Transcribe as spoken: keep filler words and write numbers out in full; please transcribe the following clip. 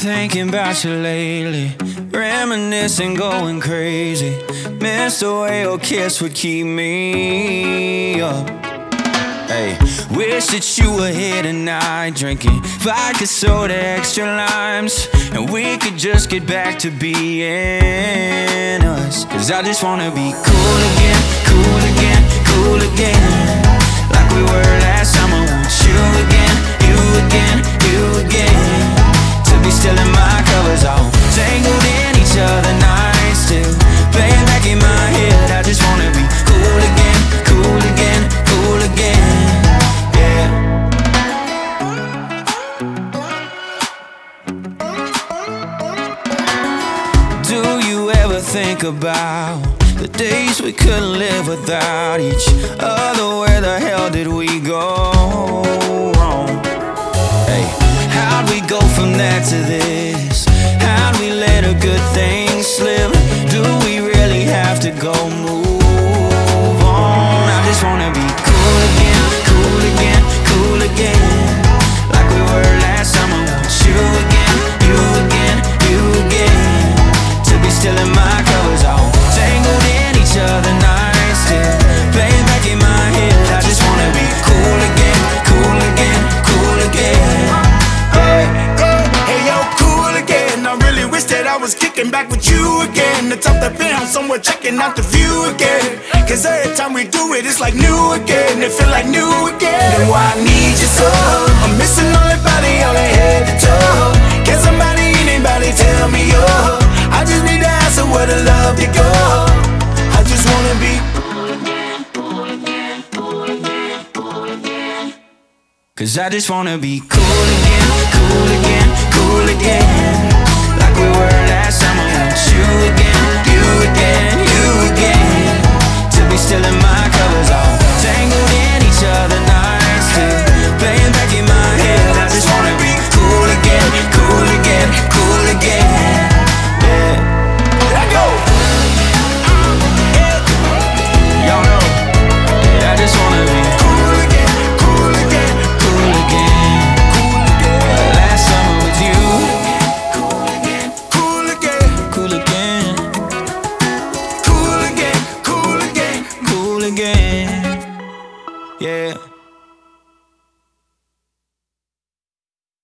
thinking about you lately, reminiscing, going crazy. Miss the way your kiss would keep me up. Hey, wish that you were here tonight, drinking vodka soda, extra limes, and we could just get back to being us. Cause I just wanna be cool again, cool again, cool again, like we were last summer. Want you again, you again, you again, to be still in my covers, all tangled in each other nights, still playing back in my head. I just wanna be cool again, cool again, cool again, yeah. Do you ever think about the days we couldn't live without each other? Where the hell did we go wrong? Hey, how'd we go from that to this? How'd we let a good thing slip? Do we really have to go move on? I just wanna be cool again, cool again, cool again, like we were last summer. Want you again, you again, you again, to be still in my covers, all tangled in each other nights, still playing back in my head. I just wanna be cool again, cool again, cool again, yeah. Hey yo, cool again. I really wish that I was kicking back with you again. The top the band, somewhere checking out the view again. Cause every time we do it, it's like new again. It feel like new again. And why I need you so? I'm missing all that body, all that head to toe. Can somebody, anybody tell me yo? I just need to answer where the love to go. I just wanna be cool again, cool again, cool again, cool again. Cause I just wanna be cool again, cool again, cool again,